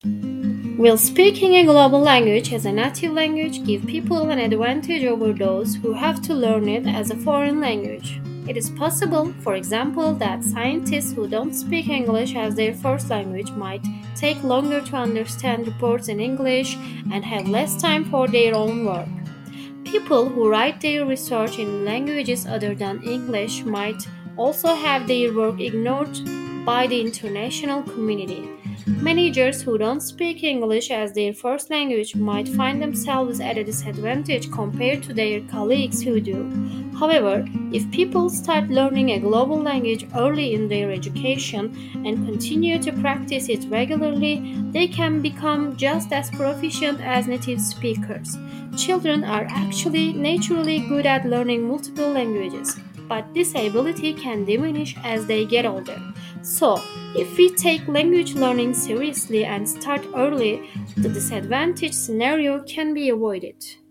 Will speaking a global language as a native language give people an advantage over those who have to learn it as a foreign language? It is possible, for example, that scientists who don't speak English as their first language might take longer to understand reports in English and have less time for their own work. People who write their research in languages other than English might also have their work ignored by the international community. Managers who don't speak English as their first language might find themselves at a disadvantage compared to their colleagues who do. However, if people start learning a global language early in their education and continue to practice it regularly, they can become just as proficient as native speakers. Children are actually naturally good at learning multiple languages, but this ability can diminish as they get older. So, if we take language learning seriously and start early, the disadvantage scenario can be avoided.